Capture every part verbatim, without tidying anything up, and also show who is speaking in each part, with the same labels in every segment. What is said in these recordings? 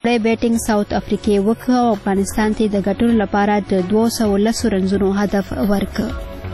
Speaker 1: بیټینګ ساوث افریقا وکړ او افغانستان ته د ګټلو لپاره د دوه سوه لس رنزونو هدف ورکړ.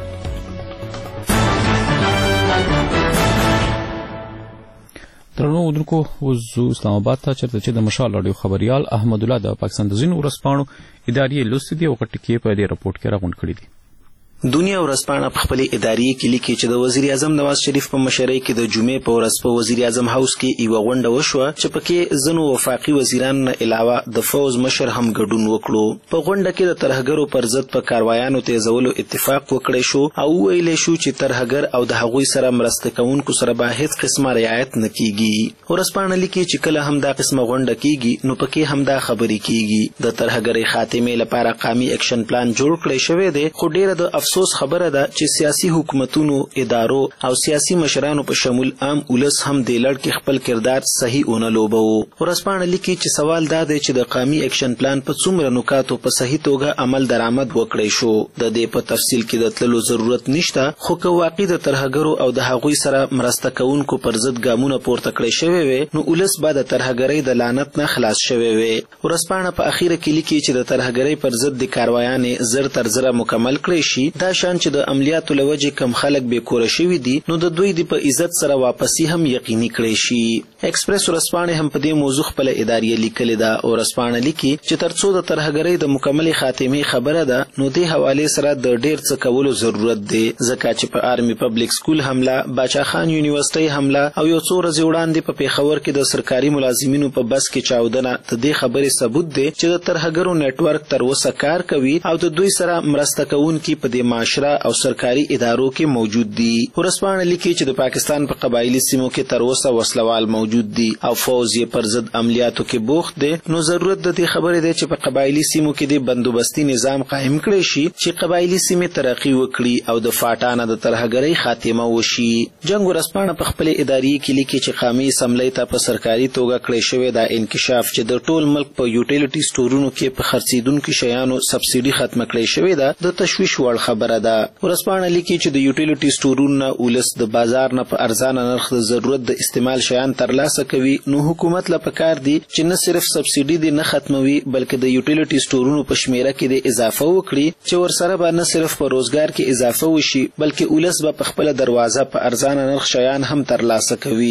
Speaker 2: درنو اردوونکو وزو اسلام آباد ته چرته چې د مشال رادیو خبريال احمد الله د پاکستان د ځینو ورځپاڼو اداري لوستي دی او ټکي په دې رپورت کې راغونډ کړی دي.
Speaker 3: دنیا ورځپاڼه په خپل اداري کې لیکي چې د وزیر اعظم نواز شریف په مشرۍ کې د جمعې په ورځ په وزیر اعظم هاوس کې یو غونډه وشوه چې پکې ځینو وفاقي وزیرانو نه علاوه د فوز مشر هم ګډون وکړو. په غونډه کې د ترهګرو پر ضد په کاروایانو تیزولو اتفاق وکړی شو او ویل شو چې ترهګر او د هغوی سره مرسته کوونکو سره به هیڅ قسمه رعایت نه کیږي. ورځپاڼه لیکي چې کله هم دا قسمه غونډه کیږي نو پکې هم دا خبرې کیږي د ترهګرۍ خاتمې لپاره قومي اکشن پلان جوړ کړی شوی دی، خو ډیره د افسوس خبره ده چې سیاسي حکومتونو، ادارو او سیاسي مشرانو په شمول عام ولس هم د لړ کې خپل کردار صحیح ونه لوبو. ورځپاڼه لیکي چې سوال دا دی چې د قومي اکشن پلان په څومره نکاتو په صحیح توګه عمل درآمد وکړی شو. د دې په تفصیل کې د تللو ضرورت نشته، خو که واقعي د ترهګرو او د هغوی سره مرسته کوونکو پر ضد ګامونه پورته کړی شوی وي نو ولس به د ترهګرۍ د لعنت نه خلاص شوی وي. ورځپاڼه په اخیره کې لیکي چې د ترهګرۍ پر ضد د کاروایانې زر تر زره مکمل کړی شي. دا شان چې د عملیاتو لوجه کم خلک به کور شوی دي نو د دوی د په عزت سره واپسی هم یقیني کړی شي. ایکسپریس ورځپاڼه هم په دې موضوع خپل اداري لیکل ده او ورځپاڼه لیکي چې ترڅو د ترهګرۍ د مکمل خاتمه خبره ده نو د حواله سره د ډیر څه کولو ضرورت دی، ځکه چې په آرمي پبلک سکول حمله، باچا خان یونیورسيټي حمله او یو څو ورځې وړاندې په پیښور کې د سرکاري ملازمینو په بس کې چاودنه د دې خبرې ثبوت دی چې د ترهګرو نتورک تر اوسه کار کوي او د دوی سره مرسته کوونکي په دې معاشره او سرکاري ادارو کې موجود دي. ورځپاڼه لیکي چې د پاکستان په قبایلی سیمو کې تر اوسه وسلوال موجود دي او فوز یې پر ضد عملیاتو کې بوخت دي. نو ضرورت د دې خبرې دی چې په قبایلی سیمو کې د بندوبستي نظام قائم کړي شي چې قبایلی سیمې ترقی وکړي او د فاټانه د ترهګرۍ خاتمه وشي. جنگ ورځپاڼه په خپل اداري کې لیکي چې قومي اسمبلی ته په سرکاري توګه کړی شوی دا انکشاف چې د ټول ملک په یوټیلیټي سټورونو کې په خرڅیدونکو شیانو سبسایډي ختمه کړی شوی ده د تشویش وړ خبره ده. ورځپاڼه لیکي چې د یوټیلیټي سټورونو ولس د بازار نه په ارزانه نرخ د ضرورت د استعمال شیان ترلاسه کوي، نو حکومت له پکار دی چې نه صرف سبسایډي دی نه ختموي بلکې د یوټیلیټي سټورونو په شمیره کې د اضافه وکړي چې ورسره به نه صرف په روزګار کې اضافه وشي بلکې ولس به په خپل دروازه په ارزانه نرخ شیان هم ترلاسه کوي.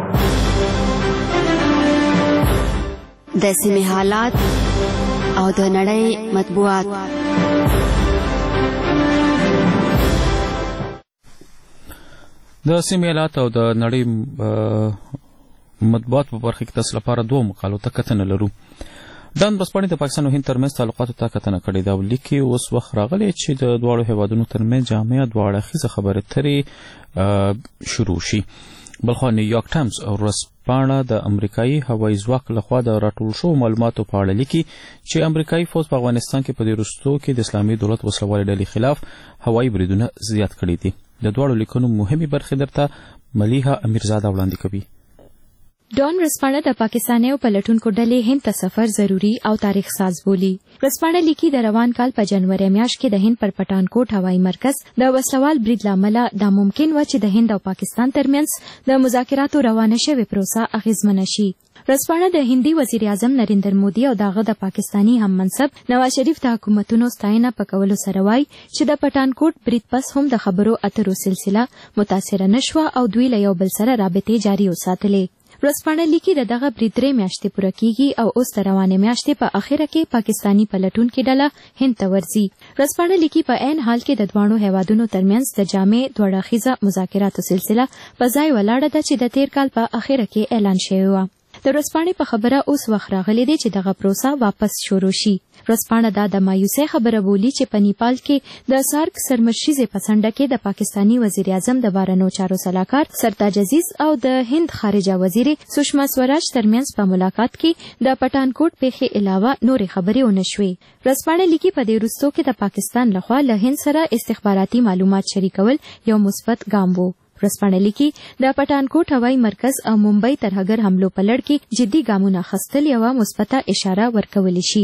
Speaker 1: د سیمې حالات او د نړۍ مطبوعات.
Speaker 2: د سیمې حالات او د نړۍ مطبوعات په برخه کې تاسو لپاره دوه مقالو ته کتنه لرو. دا ورځپاڼه د پاکستان او هند ترمنځ تعلقاتو ته کتنه کړې ده او لیکي اوس وخت راغلی چې د دواړو هیوادونو ترمنځ جامع دواړه اړخیزه خبرې اترې شروع شي. بلخو نیویارک ټایمز او ورځپاڼه د امریکایي هوایي ځواک لخوا د راټول شوو معلوماتو په اړه لیکي چې امریکایي فوز په افغانستان کې په دې وروستو کې د اسلامي دولت وسلوالې ډلې خلاف هوایي بریدونه زیات کړي دي. د دواړو لیکنو مهمې برخې درته ملیحه امیرزاده وړاندې کوي.
Speaker 4: ډان ورځپاڼه د پاکستانیو پلټونکو ډلې هند ته سفر ضروري او تاریخ ساز بولي. ورځپاڼه لیکي د روان کال په جنوري میاشت کې د هند پر پټانکوټ هوایي مرکز د وسلوال برید لامل دا ممکن و چې د هند او پاکستان ترمنځ د مذاکراتو روانه شوې پروسه اغیزمنه شي. ورځپاڼه د هندي وزیر اعظم نریندر مودي او دغه د پاکستانی هم منصب نواز شریف د حکومتونو ستاینه په کولو سره وایي چې د پټانکوټ برید پس هم د خبرو اترو سلسله متاثره نشوه او دوی له یو بل سره رابطې جاري وساتلې. ورځپاڼه لیکي د دغه برید درې میاشتې پوره کیږي او اوس د روانې میاشتې په اخره کې پاکستانی پلټونکې ډله هند ته ورځي. ورځپاڼه لیکي په عین حال کې د دواړو هیوادونو ترمنځ د جامع دوه اړخیزه مذاکراتو سلسله په ځای ولاړه ده چې د تیر کال په اخره کې اعلان شوی و. د ورځپاڼې په خبره اوس وخت راغلی دی چې دغه پروسه واپس شروع شي. ورځپاڼه دا د مایوسۍ خبره بولي چې په نیپال کې د سارک سرمشریزې په څنډه کې د پاکستانی وزیر اعظم د بهرنیو چارو سلاکار سرتاج عزیز او د هند خارجه وزیر سشما سوراج ترمنځ په ملاقات کې د پټانکوټ پیښې علاوه نورې خبرې ونه شوې. ورځپاڼه لیکي په دې وروستو کې د پاکستان لخوا له هند سره استخباراتي معلومات شریکول یو مثبت ګام و. ورځپاڼه لیکي د پټانکوټ هوایي مرکز او ممبئی ترهګر حملو په لړ کې جدي ګامونه اخیستل یوه مثبته اشاره ورکولی شي.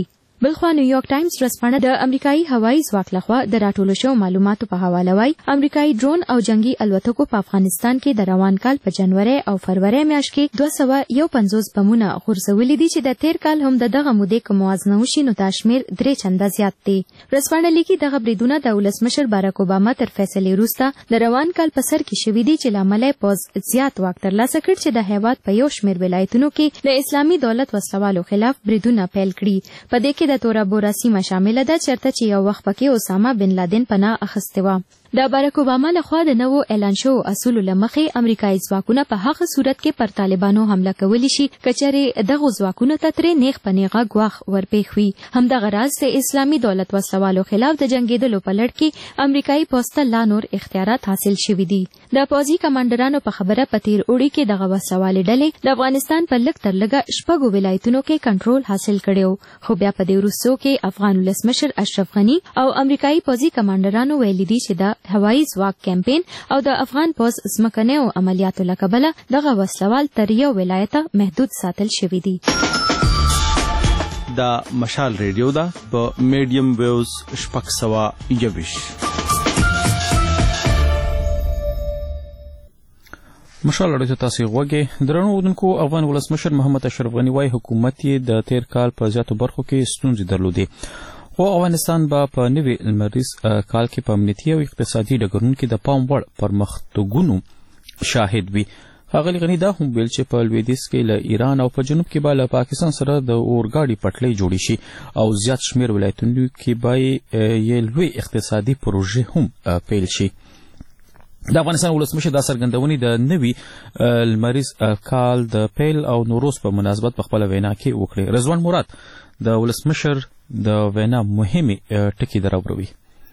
Speaker 4: بلخوا نیویارک ټایمز ورځپاڼه د امریکایي هوایي ځواک لخوا د راټولو شوو معلوماتو په حواله وایي امریکایي ډرون او جنگي الوتکو په افغانستان کې د روان کال په جنوري او فروری میاشت کې دوه سوه یو پنځوس بمونه غورځولي دي چې د تیر کال هم د دغه مودې که موازنه وشي نو دا شمېر درې چنده زیات دی. ورځپاڼه لیکي دغه بریدونه د ولسمشر باراک اوباما تر فیصلې وروسته د روان کال په سر کې شوي دي چې له امله یې پوځ زیات واک ترلاسه کړ چې د هېواد په یو شمېر ولایتونو کې د اسلامي دولت وسلوالو خلاف بریدونه پیل کړي. په دې کې د تورا بورا سیمه شامله ده چېرته چې یو وخت پکې اسامه بن لادن پناه اخیستې وه. د باراک اوباما لخوا د نوو اعلان شوو اصولو له مخې امریکایي ځواکونه په هغه صورت کې پر طالبانو حمله کولی شي که چېرې دغو ځواکونو ته ترې نیغ په نیغه ګواښ ورپېښ وي. همدغه راز د اسلامي دولت وسلوالو خلاف د جنګېدلو په لړ کې امریکایي پوځ ته لا نور اختیارات حاصل شوي دي. د پوځي کمانډرانو په خبره په تیر اوړي کې دغه وسلوالې ډلې د افغانستان په لږ تر لږه شپږو ولایتونو کې کنټرول حاصل کړی و، خو بیا په دې وروستو کې افغان ولسمشر اشرف غني او امریکایي پوځي کمانډرانو ویلي دي چې د هوایي ځواک کمپین او د افغان پوځ ځمکنیو عملیاتو له کبله دغه وسلوال تر یو ولایته محدود ساتل شوي دي.
Speaker 5: دا مشال ریډیو ده په میډیم ویوز شپږ سوه یوویشت.
Speaker 2: مشال اړیته تاسو غوږی درنو اودونکو افغان ولسمشر محمد اشرف غني وايي حکومت یې د تیر کال په زیاتو برخو کې ستونزې درلودې، خو افغانستان به په نوي لمریز کال کې په امنیتي او اقتصادي ډګرونو کې د پام وړ پرمختګونو شاهد وي. ښاغلي غني دا هم ویل چې په لویدیځ کې له ایران او په جنوب کې به له پاکستان سره د اورګاډي پټلۍ جوړې شي او زیات شمېر ولایتونو کې به یې لوی اقتصادي پروژې هم پیل شي. د افغانستان ولسمشر دا څرګندونې د نوي لمریز کال د پیل او نوروز په مناسبت په خپله وینا کې وکړې. رضوان مراد د ولسمشر د وینا مهمې ټکي دراوروي.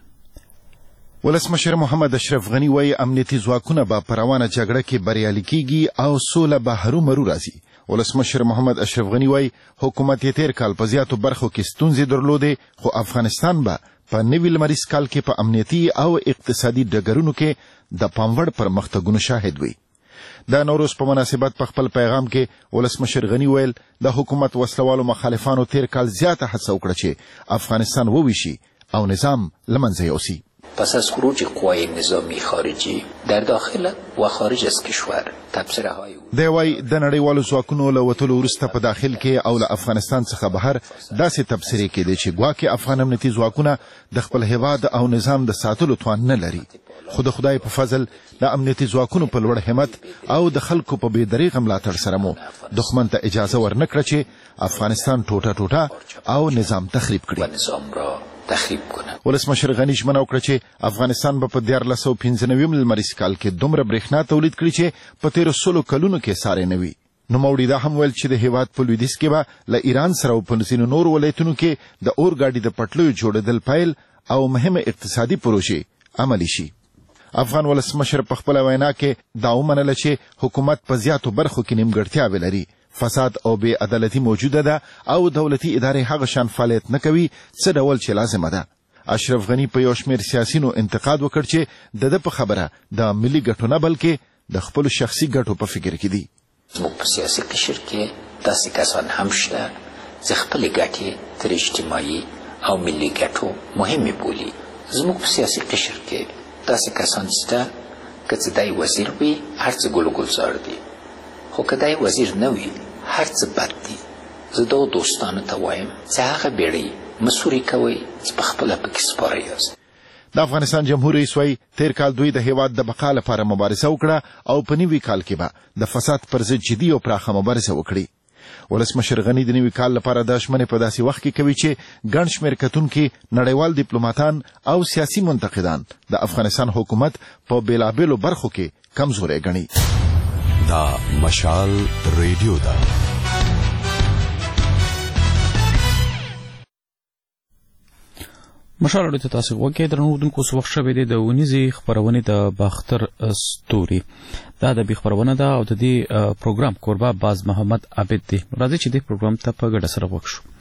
Speaker 6: ولسمشر محمد اشرف غني وايي امنیتي ځواکونه به په روانه جګړه کې بریالي کیږي او سوله به هرومرو راځي. ولسمشر محمد اشرف غني وايي حکومت یې تیر کال په زیاتو برخو کې ستونزې درلودې، خو افغانستان به په نوي لمریز کال کې په امنیتي او اقتصادي ډګرونو کې د پام وړ پرمختګونو شاهد وي. د نوروز په مناسبت په خپل پیغام کې ولسمشر غني ویل د حکومت وسلوالو مخالفانو تیر کال زیاته هڅه وکړه چې افغانستان وویشي او نظام له منځه یوسي.
Speaker 7: پس از خروج قوای نظامی خارجی در داخل و خارج از کشور تبصره های
Speaker 6: دی وايي د نړیوالو ځواکونو له وتلو وروسته په داخل کې او له افغانستان څخه بهر داسې تبصرې کېدې چې ګواکې افغان امنیتي ځواکونه د خپل هیواد او نظام د ساتلو توان نه لري، خو د خدای په فضل د امنیتي ځواکونو په لوړ همت او د خلکو په بې دریغه ملاتړ سره مو دښمن ته اجازه ورنکړه چې افغانستان ټوټه ټوټه او نظام تخریب کړي.
Speaker 7: تخریب کنه.
Speaker 6: ولسمشر غني ژمنه وکړه چې افغانستان به په دیارلس سوه پنځه نوي لمریز کال کې دومره برېښنا تولید کړي چې په تیرو سلو کلونو کې ساری نه وي. نوموړي دا هم ویل چې د هیواد په لویدیځ کې به له ایران سره او په ځینو نورو ولایتونو کې د اورګاډي د پټلیو جوړېدل پیل او مهمه اقتصادي پروژې عملي شي. افغان ولسمشر په خپله وینا کې دا ومنله چې حکومت په زیاتو برخو کې نیمګړتیاوې لري، فساد او بې عدالتي موجوده ده او دولتي ادارې هغه شان فعالیت نه کوي څه ډول چې لازمه ده. اشرف غني په یو شمېر سیاسینو انتقاد وکړ چې د ده په خبره د ملي ګټو نه بلکې د خپلو شخصي ګټو په فکر کې دي.
Speaker 7: زموږ په سیاسي قشر کې داسې کسان هم شته چې خپلې ګټې تر اجتماعي او ملي ګټو مهمې بولي. زموږ په سیاسي قشر کې داسې کسان شته که څه دی وزیر وي هر څه ګل و ګلزار دي، خو که دی وزیر نه وي هر څه بد دي. زه دغو دوستانو ته وایم چې هغه بیړۍ مسوري کوئ چې په خپله پکې سپاره یاست.
Speaker 6: د افغانستان جمهور رئیس وايي تیر کال دوی د هیواد د بقا لپاره مبارزه وکړه او په نوي کال کې به د فساد پر ضد جدي او پراخه مبارزه وکړي. ولسمشر غني د نوي کال لپاره دا ژمنې په داسې وخت کې کوي چې ګڼ شمېر کتونکي نړیوال ډیپلوماتان او سیاسي منتقدان د افغانستان حکومت په بېلابېلو برخو کې کمزوری ګڼي.
Speaker 8: دا مشال ریډیو ده.
Speaker 2: مشال اړیته تاسو غوږی درنو اودونکو څه وخت شوی دی د ونیزې خپرونې د باختر ستوري. دا ادبي خپرونه ده او د دې پروګرام کوربه باز محمد عابد دی. راځئ چې دې پروګرام ته په ګډه سره غوږ شو.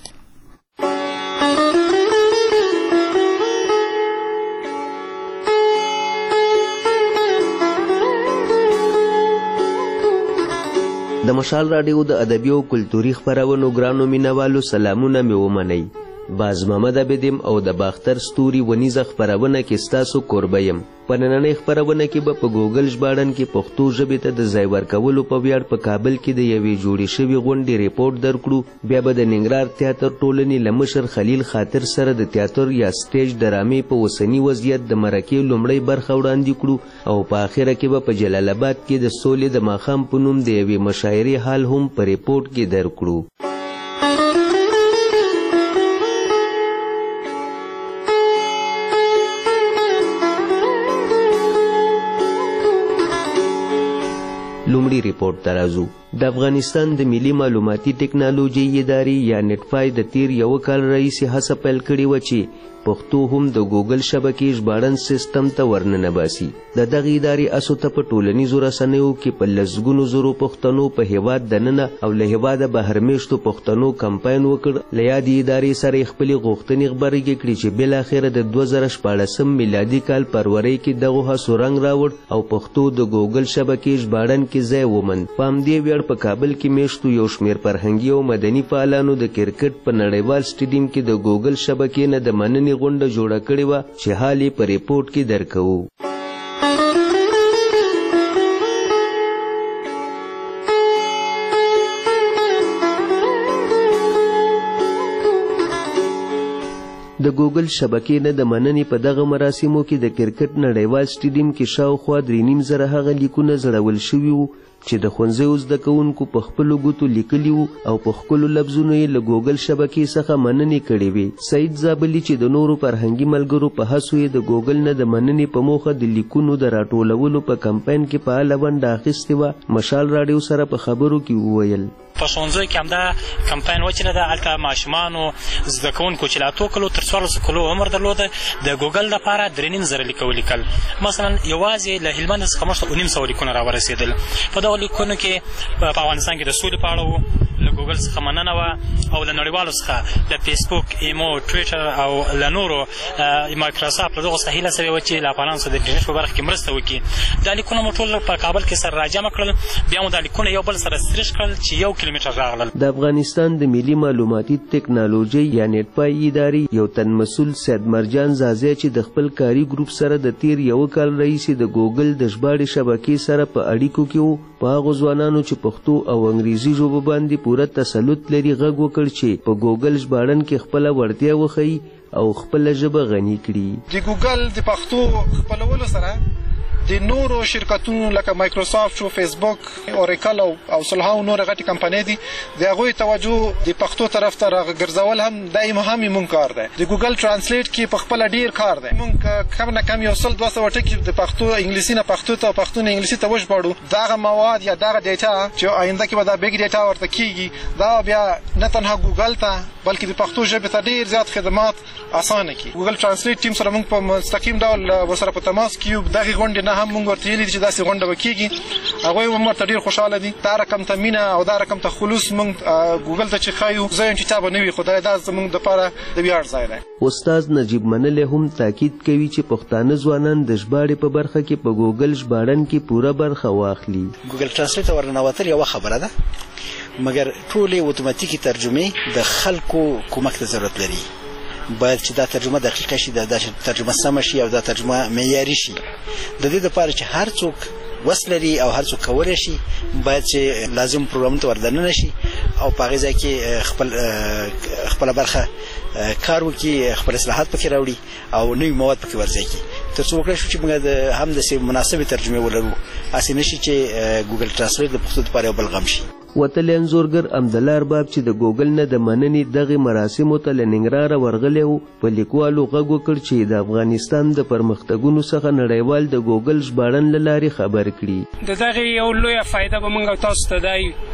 Speaker 9: د مشال راډیو د ادبي او کلتوري خپرونو ګرانو مینوالو سلامونه مې ومنئ. باز محمد عبدم او د باختر ستوري ونیزه خپرونه کې ستاسو کوربه یم. په نننۍ خپرونه کې به په ګوګل ژباړن کې پښتو ژبې ته د ځای ورکولو په ویاړ په کابل کې د یوې جوړې شوې غونډې ریپورټ درکړو. بیا به د ننګرهار تیاتر ټولنې له مشر خلیل خاطر سره د تیاتر یا سټیج ډرامې په اوسني وضعیت د مرکې لومړۍ برخه وړاندې کړو او په آخره کې به په جلال آباد کې د سولې د ماښام په نوم د یوې مشاعرې حال هم په ریپورټ کې درکړو. لومړی ریپورټ ته راځو. د افغانستان د ملي معلوماتي ټکنالوژي ادارې یا نټفای د تیر یو کال راهیسې هڅه پیل کړې وه چې پښتو هم د ګوګل شبکې ژباړن سیستم ته ورننه باسي. د دغې ادارې اسو ته په ټولنیزو رسنیو کې په لسګونو زرو پښتنو په هیواد دننه او له هیواده بهر میشتو پښتنو کمپاین وکړ. له یادې ادارې سره یې خپلې غوښتنې غبرګې کړې چې بالاخره د دوه زره شپاړسم میلادي کال فروری کې دغو هڅو رنګ راوړ او پښتو د ګوګل شبکې ژباړن کې ځای وموند. په همدې ویاړ په کابل کې میشتو یو شمېر فرهنګي او مدني فعالانو د کرکټ په نړیوال سټیډیم کې د ګوګل شبکې نه د مننې غونډه جوړه کړې وه چې حال یې په ریپورټ کې درکوو. د ګوګل شبکې نه د مننې په دغه مراسمو کې د کرکټ نړیوال سټیډیم کې شاوخوا درې نیم زره هغه لیکونه زړول شوي وو چې د ښوونځیو زده کوونکو په خپلو ګوتو لیکلي وو او په ښکلو لفظونو یې له ګوګل شبکې څخه مننې کړې وې. سعید زابلي چې د نورو فرهنګي ملګرو په هڅو یې د ګوګل نه د مننې په موخه د لیکونو د راټولولو په کمپاین کې فعاله ونډه اخیستې وه، مشال راډیو سره په خبرو کې وویل.
Speaker 10: په ښوونځیو کې همدا کمپاین وچلېده. هلته ماشومانو زده کوونکو چې لا اتو کلو تر څوارلسو کلو عمر درلوده د ګوګل دپاره درې نیم زره لیکه ولیکل. مثلا یوازې له هلمند څخه موږ ته اوه نیم سوه لیکونه راورسېدل. په دغو لیکونو کې په افغانستان کې د سولې په اړه وو، له ګوګل څخه مننه وه او له نړیوالو څخه د فیسبوک، ایمو، ټویټر او له نورو مایکروسافټ له دغو څخه هیله سوې وه چې له افغانانو سره د انټرنېټ په برخه کې مرسته وکړي. دا لیکونه مو ټول په کابل کې سره راجمع کړل، بیا مو دا لیکونه یو بل سره سریش کړل چې یو کیلومتر راغلل.
Speaker 9: د افغانستان د ملي معلوماتي ټکنالوژي یا نټفای ادارې یو تن مسؤل سید مرجان زازی چې د خپل کاري ګروپ سره د تیر یو کال راهیسې د ګوګل د ژباړې شبکې سره په اړیکو کې وو، په هغو ځوانانو چې پښتو او انګریزي ژبو باندې پوره تسلط لري غږ وکړ چې په ګوګل ژباړن کې خپله وړتیا وښیي او خپله ژبه غني کړي.
Speaker 11: د ګوګل د پښتو خپلولو سره د نورو شرکتونو لکه مایکروسافټ او فیسبوک، اوریکل او سلهاو نور غټي کمپنۍ دي، د هغوی توجه د پښتو طرف ته راګرځول هم دایمه هم مونږ کار دی. د ګوګل ترانسلیټ کې په خپله ډیر کار دی. مونږ کم نه کم یو سل دوه سوه ټکي د پښتو انګلیسي نه پښتو ته او پښتو نه انګلیسي ته وژباړو. دغه مواد یا دغه ډیټا چې آینده کې به دا بیګ ډیټا ورته کېږي، دا بیا نه تنها ګوګل ته بلکې د پښتو ژبې ته ډیر زیات خدمات اسانه کړي. ګوګل ترانسلیټ ټیم سره مونږ په مستقیم ډول ورسره په تماس کې یو. دغې غونډې نه هم مونږ ورته ویلي چې داسې غونډه به کېږي، هغوی هم ورته ډېر خوشحاله دي. دا رقم ته مینه او دا رقم ته خلوص مونږ ګوګل ته چې ښایو، زه یم چې چا به نه وي، خو دا زموږ دپاره د ویاړ ځای دی.
Speaker 9: استاد نجیب منلی هم تاکید کوي چې پښتانه ځوانان د ژباړې په برخه کې په ګوګل ژباړن کې پوره برخه واخلي.
Speaker 12: ګوګل ترانسلیټ ته ورننوتل یوه خبره ده، مګر ټولې اتوماتیکي ترجمې د خلکو کومک ته ضرورت لري. باید چې دا ترجمه دقیقه شي، دا ترجمه سمه شي او دا ترجمه معیاري شي. د دې لپاره چې هر څوک وس لري او هر څوک کولی شي، باید چې لازم پروګرامونو ته وردننه شي او په هغې ځای کې خپل خپله برخه کار وکړي، خپل اصلاحات پکې راوړي او نوي مواد پکې ورځای کړي، تر څو وکړی شو چې موږ هم داسې مناسبې ترجمې ولرو. هسې نه شي چې ګوګل ترانسلیټ د پښتو دپاره یو بل غم شي.
Speaker 9: وتلی انځورګر امدله ارباب چې د ګوګل نه د مننې دغې مراسمو ته له ننګرهاره ورغلی و، په لیکوالو غږ وکړ چې د افغانستان د پرمختګونو څخه نړیوال د ګوګل ژباړن له لارې خبر کړي.
Speaker 13: د دغې یو لویه فایده به موږ تاسو ته دا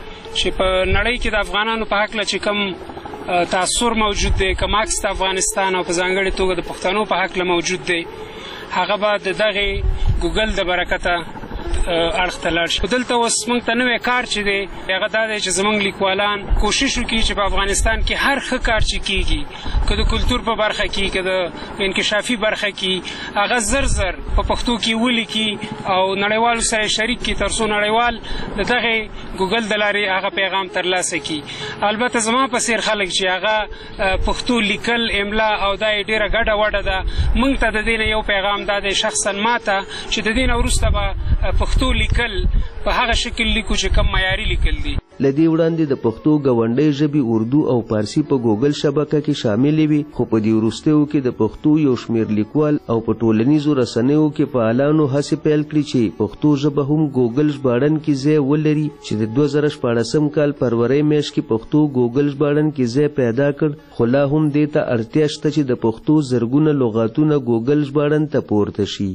Speaker 13: چې په نړۍ کې د افغانانو په هکله چې کوم تاثر موجود دی، کوم عکس د افغانستان او په ځانګړې توګه د پښتنو په هکله موجود دی، هغه به د دغې ګوګل د برکته اړخ ته لاړ شي. دلته اوس موږ ته نوی کار چې دی هغه دا دی چې زموږ لیکوالان کوشش وکړي چې په افغانستان کې هر ښه کار چې کیږي که د کلتور په برخه کې که د انکشافي برخه کې هغه زر زر په پښتو کې ولیکي او نړیوالو سره شریک کړي تر څو نړیوال د دغې ګوګل د لارې هغه پیغام ترلاسه کړي. البته زما په څېر خلک چې هغه پښتو لیکل املا او دا یې ډېره ګډه وډه ده موږ ته د دې نه یو پیغام دا دی شخصا ما ته چې د دې نه وروسته به پښتو لیکل په هغه شکل لیکو چې کم معیاري لیکل دي.
Speaker 9: لدی وړاندې د پښتو غونډې ژبې اردو او فارسی په ګوګل شبکه کې شاملې وي خو په دې وروستیو کې د پښتو یو شمېر لیکوال او په ټولنیزو رسنیو کې فعالانو هڅې پیل کړي چې پښتو ژبه هم ګوګل ژباړن کې ځای ولري چې د دوه زره شپاړسم کال فروری میاشت کې پښتو ګوګل ژباړن کې ځای پیدا کړ خو لا هم دې ته اړتیا شته چې د پښتو زرګونه لغاتونه ګوګل ژباړن ته پورته شي.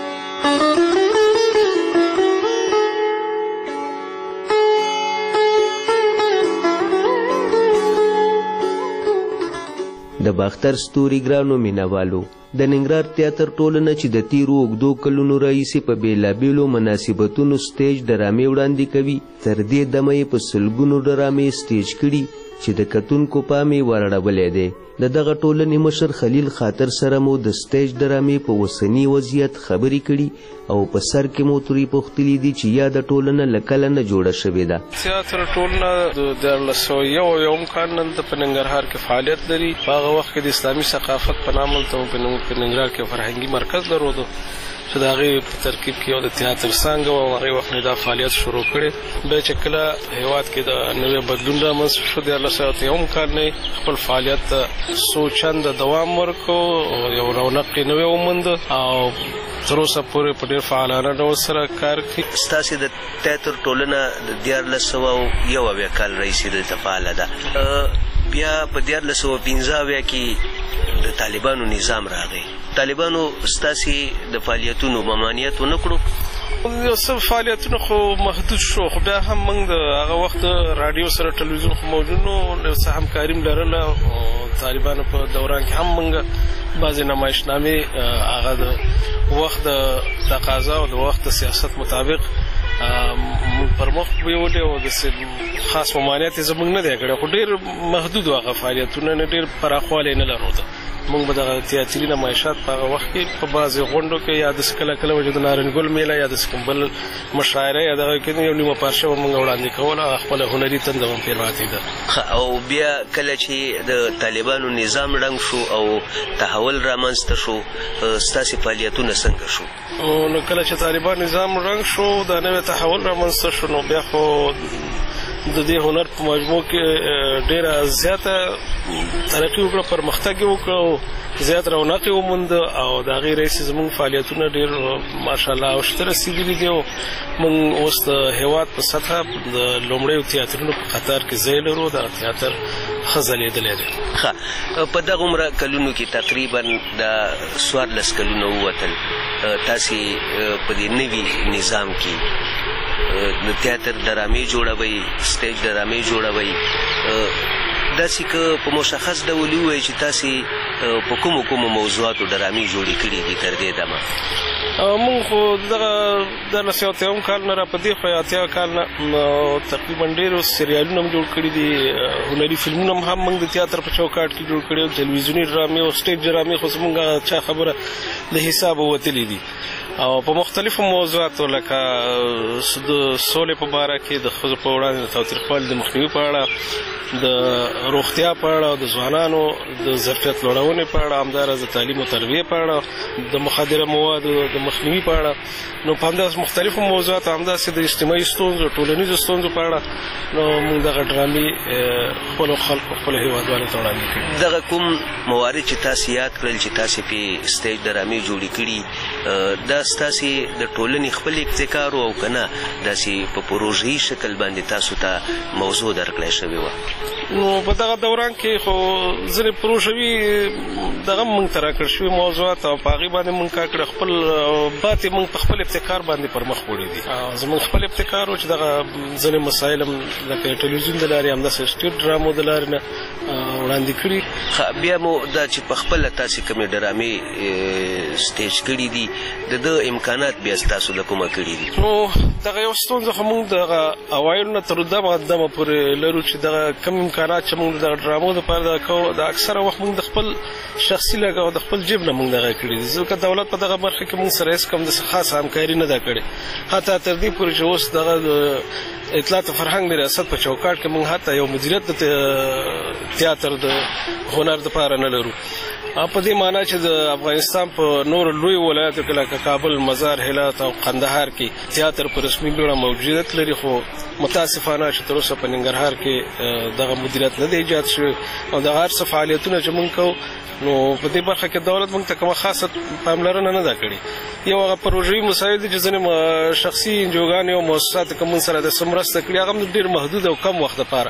Speaker 9: د باختر ستوري ګرانو مینوالو د ننګرهار تیاتر ټولنه چې د تیرو اوږدو کلونو راهیسې په بېلابېلو مناسبتونو سټیج ډرامې وړاندې کوي تر دې دمه یې په سلګونو ډرامې سټیج کړي چې د کتونکو پام یې ورړولی دی. د دغه ټولنې مشر خلیل خاطر سره مو د سټیج ډرامې په اوسني وضعیت خبرې کړي او په سر کې مو ترې پوښتلي دي چې یا د ټولنه له کله نه جوړه شوې ده.
Speaker 14: تیاتر ټولنه د دیارلس سوه یو یوم کال نه په ننګرهار کې فعالیت لري. په هغه وخت کې د اسلامي ثقافت په نامه ته په ننګرهار کې فرهنګي مرکز درلود چې د هغې په ترکیب کې یو د تیاتر څانګه وه او هغې وخت نه دا فعالیت شروع کړې. بیا چې کله هېواد کې د نوی بدلون رامنځته شو دیارلس سوه اتیاوم کال نه خپل فعالیت ته څو چنده دوام ورکړو یو رونق یې نوی ومونده او تر اوسه پورې په ډېر فعالانه ډول سره کار کوي.
Speaker 9: ستاسې د تیاتر ټولنه د دیارلس سوه یو اویا کال راهیسې دلته فعاله ده. بیا په دیارلس سوه پنځه اویا کې د طالبانو نظام راغی. طالبانو ستاسې د فعالیتونو ممانعت ونه کړو؟
Speaker 14: یو څه فعالیتونه خو محدود شو خو بیا هم موږ د هغه وخت راډیو سره ټلویزیون خو موجود نو څه همکاري م لرله او طالبانو په دوران کې هم موږ بعضې نمایشنامې هغه د وخت د تقاضا او د وخت د سیاست مطابق پر مخ بیولې او د خاص ممانعت یې زموږ نه دی کړی خو ډېر محدود هغه فعالیتونه نه ډېر پراخوالی نه لرلوده. موږ به دغه تیاتري نمایشات په هغه وخت کې په بعضې غونډو کې یا داسې کله کله به چې د نارنګل میله یا داسې کوم بل مشاعره یا دغه کې یو نیمه پارچه به موږ وړاندې کوله هغه خپله هنري تنده هم پرې پاتې ده.
Speaker 9: او بیا کله چې د طالبانو نظام ړنګ شو او تحول رامنځته شو ستاسې فعالیتونه څنګه شو؟
Speaker 14: نو کله چې طالبان نظام ړنګ شو دا نوی تحول رامنځته شو نو بیا خو د دې هنر په مجموع کې ډېره زیاته ترقي وکړه پرمختګ یې وکړه او زیات رونق یې ومونده او د هغې راهیسې زموږ فعالیتونه ډېر ماشاءالله اوج ته رسېدلي دي او موږ اوس د هېواد په سطحه د لومړیو تیاترونو په قطار کې ځای لرو. دغه تیاتر ښه ځلېدلی دی.
Speaker 9: ښه په دغه عمره کلونو کې تقریبا د څوارلس کلونه ووتل تاسې په دې نوي نظام کې د تیاتر ډرامې جوړوئ سټیج ډرامې جوړوئ داسې که په مشخص ډول ووایئ چې تاسې په کومو کومو موضوعاتو ډرامې جوړې کړي دي تر دې دمه؟
Speaker 14: مونږ خو دغه دیارلس سوه اتیاوم کال نه را په دې خوا اتیا کال نه تقریبا ډېر سریالونه هم جوړ کړي دي هنري فلمونه هم موږ د تیاتر په چوکاټ کې جوړ کړي او تلویزیوني ډرامې او سټیج ډرامې خو زموږ چا خبره له حسابه وتلي دي او په مختلفو موضوعاتو لکه د سولې په باره کې د ښځو په وړاندې د تاوتریخوالي د مخنیوي په اړه د روغتیا په اړه او د ځوانانو د ظرفیت لوړونې په اړه همداراز د تعلیم او تربیې په اړه د مخدره موادو د مخنیوي په اړه نو په همداسې مختلفو موضوعاتو همداسې د اجتماعي ستونزو ټولنیزو ستونزو په اړه نو موږ دغه ډرامې خپلو خلکو خپلو هېوادوالو ته وړاندې کړي.
Speaker 9: دغه کوم موارد چې تاسې یاد کړل چې تاسې پې سټیج ډرامې جوړې کړي دا ستاسې د ټولنې خپل ابتکار او که نه داسې په پروژهي شکل باندې تاسو ته موضوع درکړی شوې وه؟
Speaker 14: نو په دغه دوران کې خو ځینې پروژوي دغه موږ ته راکړل شوي موضوعات او په هغې باندې موږ کار کړی خپل پاتې موږ په خپل ابتکار باندې پر مخ وړي دي. زموږ خپل ابتکار و چې دغه ځینې مسایل هم لکه ټلویزیون د لارې همداسې سټیج ډرامو د لارې نه وړاندې کړي.
Speaker 9: بیا مو دا چې په خپله تاسې کومې ډرامې سټیج کړي دي د ده امکانات بیا ستاسو د کومه کړي دي؟
Speaker 14: نو دغه یو ستونزه خو موږ دغه اوایلو نه تر دغه دمه پورې لرو چې دغه کوم امکانات چې موږ د ډرامو دپاره دغه کوو د اکثره وخت موږ د خپل شخصي لګه او د خپل جیب نه موږ دغه کړي دي، ځکه دولت په دغه برخه کې موږ سره هېڅ کوم داسې خاصه همکاري نه ده کړې. حتی تر دې پورې چې اوس دغه اطلاعات فرهنګ د ریاست په چوکاټ کې موږ حتی یو مدیریت د تیاتر د هنر دپاره نه لرو. په دې معنا چې د افغانستان په نور لوی ولایتو کې لکه کابل، مزار، هرات او قندهار کې تیاتر په رسمي بڼه موجودیت لري، خو متاسفانه چې تر اوسه په ننګرهار کې دغه مدیریت نه دی ایجاد شوی او دغه هر څه فعالیتونه چې موږ کوو نو په دې برخه کې دولت موږ ته کومه خاصه پاملرنه نه ده کړې. یو هغه پروژوي مسایل دي چې ځینې شخصي انجوګانې او مؤسسات که موږ سره داسې مرسته کړي هغه هم ډېر محدود او کم وخت دپاره.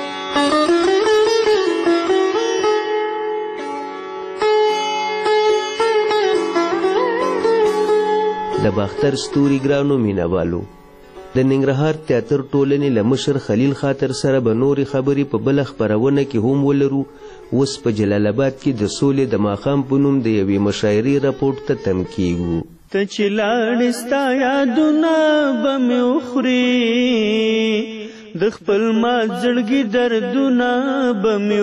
Speaker 9: د باختر ستوري ګرانو مینوالو، د ننګرهار تیاتر ټولنې له مشر خلیل خاطر سره به نورې خبرې په بله خپرونه کې هم ولرو. اوس په جلال آباد کې د سولې د ماښام په نوم د یوې مشاعرې راپورټ ته تم کیږو.
Speaker 15: ته چې لاړې ستا یادونه به مې وخوري، د خپل ما زړګي دردونه به مې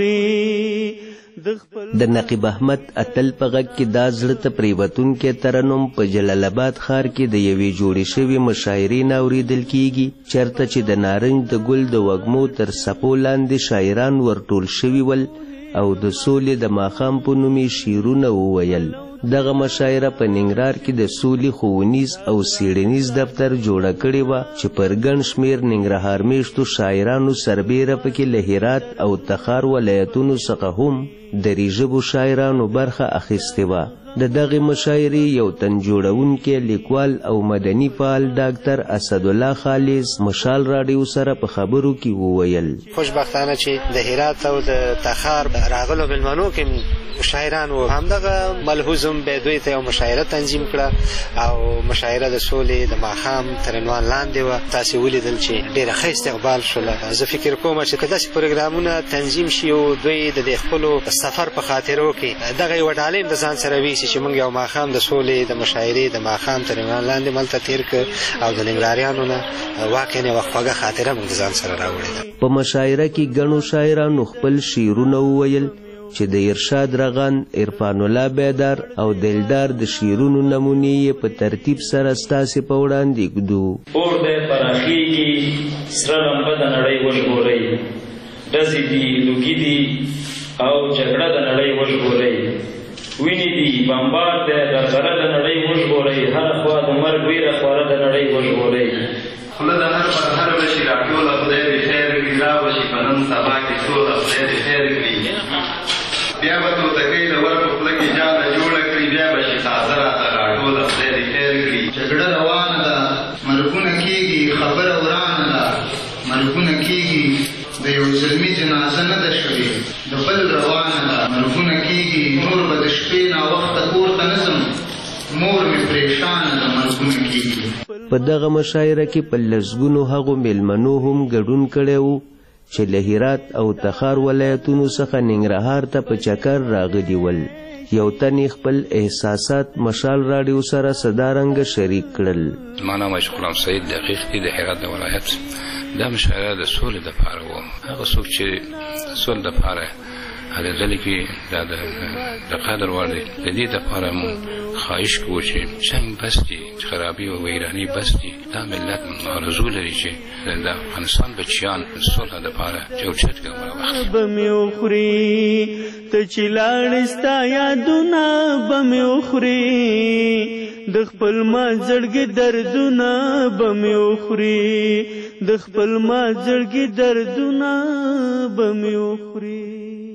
Speaker 15: وخوري.
Speaker 9: د نقیب احمد اتل په غږ کې دا زړه ته پریوتونکی ترنم په جلال آباد ښار کې د یوې جوړې شوې مشاعرې نه اورېدل کیږي، چېرته چې د نارنج د ګل د وږمو تر څپو لاندې شاعران ورټول شوي ول او د سولې د ماښام په نوم یې شعرونه وویل. دغه مشاعره په ننګرهار کې د سولې ښوونیز او څېړنیز دفتر جوړه کړې وه چې پر ګڼ شمېر ننګرهار میشتو شاعرانو سربیره پکې له هرات او تخار ولایتونو څخه هم دري ژبو شاعرانو برخه اخیستې وه. د دغې مشاعرې یو تن جوړونکی لیکوال او مدني فعال ډاکټر اسدالله خالص مشال راډیو سره په خبرو کې وویل:
Speaker 16: خوشبختانه چې د هرات او د تخار راغلو مېلمنو کې شاعران وو، همدغه ملحوظ هم به دوی ته یو مشاعره تنظیم کړه او مشاعره د سولې د ماښام تر عنوان لاندې وه. تاسې ولیدل چې ډېره ښه استقبال شوله. زه فکر کوم چې که داسې پروګرامونه تنظیم شي او دوی د دې خپلو سفر په خاطرو کې دغه یوه ډالۍ د ځان سره ویسي چې موږ یو ماښام د سولې د مشاعرې د ماښام تر عنوان لاندې ملته تېر کړ او د ننګرهاریانو نه واقعا یوه خوږه خاطره موږ د ځان سره راوړې ده.
Speaker 9: په مشاعره کې ګڼو شاعرانو خپل شعرونه وویل چې د ارشاد رغند، عرفان الله بیدار او دلدار د شعرونو نمونې یې په ترتیب سره ستاسې په وړاندې ږدو.
Speaker 17: اور دی پراخېږي، سره لمبه د نړۍ وژغورئ، ډزې دي، لوګي دي او جګړه د نړۍ وژغورئ، وینې دي، بمبار دی، درغره د نړۍ وژغورئ، هره خوا د مرګ ویره خواره د نړۍ وژغورئ.
Speaker 18: خوله د هر پر هر وشي راټوله خدای دې خیر کړي، را وشي په نن سبا کې سوله خدای دې خیر کړي. بیا به توتکۍ د ور په خوله کې جاله جوړه کړي، بیا به شي تازه راته راټوله خدای دې خیر کړي.
Speaker 19: جګړه روانه ده، مرګونه کېږي، خبره ورانه ده، مرګونه کېږي، د یو زلمي جنازه نه ده شوې، د بل روانه ده، مرګونه کېږي، نور به د شپې ناوخته کور ته نه ځم، مور مې پریشانه ده، مرګونه کېږي.
Speaker 9: په دغه مشاعره کې په لسګونو هغو میلمنو هم ګډون کړی و چې له هرات او تخار ولایتونو څخه ننګرهار ته په چکر راغلي ول. یو تن خپل احساسات مشال راډیو سره صدارنګه شریک کړل.
Speaker 20: زما نام عشق غلام سید دقیق دی، د هرات د ولایت. دا مشاعره د سولې دپاره وه. هغه څوک چې د سولې دپاره هلې ځلې کې دا د قدر وړ دی. د دې دپاره مونږ خواهش کوو چې جنګ بس دي، خرابي او ویراني بس دي. دا ملت آرزو لري چې د افغانستان بچیان صلح دپاره اوچت ګامونه واخلي.
Speaker 15: به مې وخوري، ته چې لاړې ستا یادونه به مې وخوري، د خپل ما زړګي دردونه به مې وخوري، د خپل ما زړګي دردونه به مې وخوري.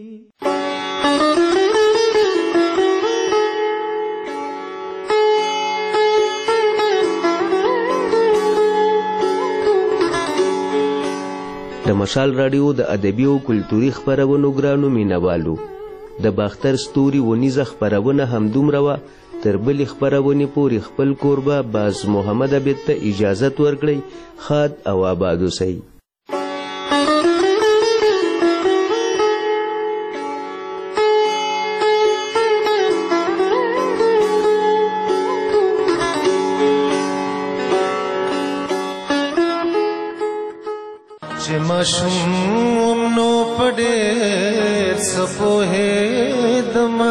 Speaker 9: د مشال راډیو د ادبي او کلتوري خپرونو ګرانو مینوالو، د باختر ستوري ونیزه خپرونه همدومره وه. تر بلې خپرونې پورې خپل کوربه باز محمد عبید ته اجازت ورکړئ. ښاد او آباد اوسئ.
Speaker 21: माशूम नो पड़े सपोहे दमा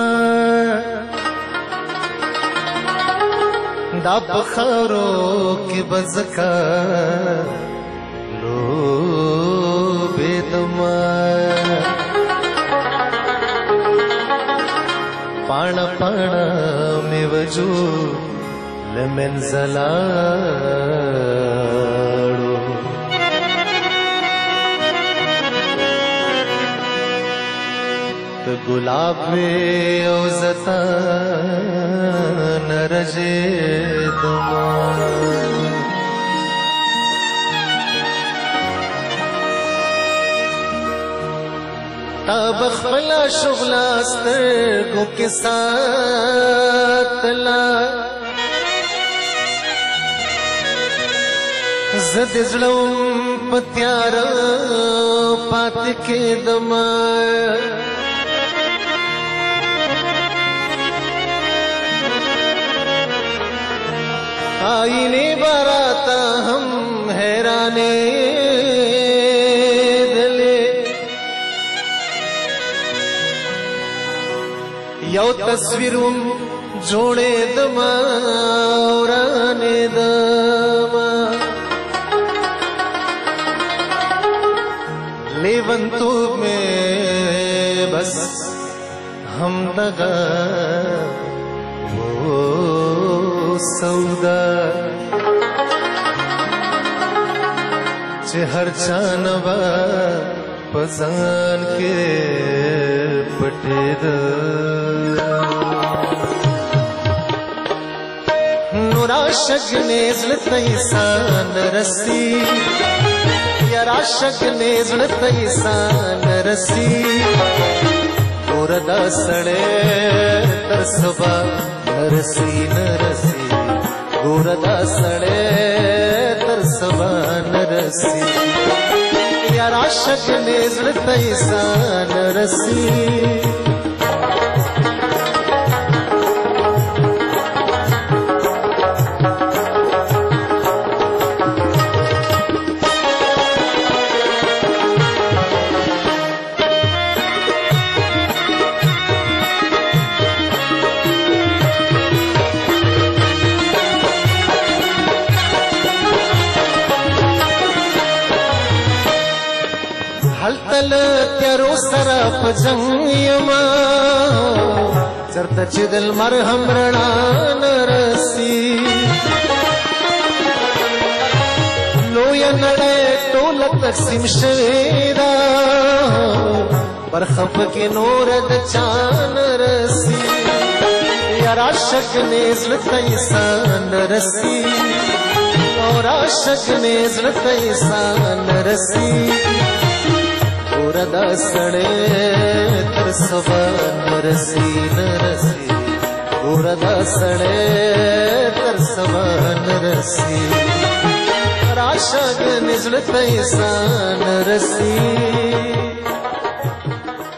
Speaker 21: दा बखारो के बजका लो बेदमा पाण पाण में वजू लमनजला गुलाब में औजता नरजे दमा तब खला शुगलास्तर के साथ ला जद जड़म पत्यार पात के दमा आईने बाराता हम हैराने दले यो तस्वीरुम जोड़े दमा औराने दमा लेवंतु में बस हम दगा सौदा चहर चानवा पजान के पटेद नुराशक नेजल तैसान रसी यराशक नेजल तैसान रसी गोरदा सड़े तरसबा नरसी नरसी गोरदा सड़े तरसबा नरसी याराशक नेजल तैसा नरसी हलतल त्यारो सरप जंगयमा चरत चिदल मरहम रणान रसी लोय नड़े टोलत सिमशेरा बरखप के नोरद चान रसी याराशक नेजल तैसान रसी और आशक नेजल तैसान रसी गोरदा सड़े तरसबा नरसी नरसी गोरदा सड़े तरसबा नरसी राशग निजल तैसा नरसी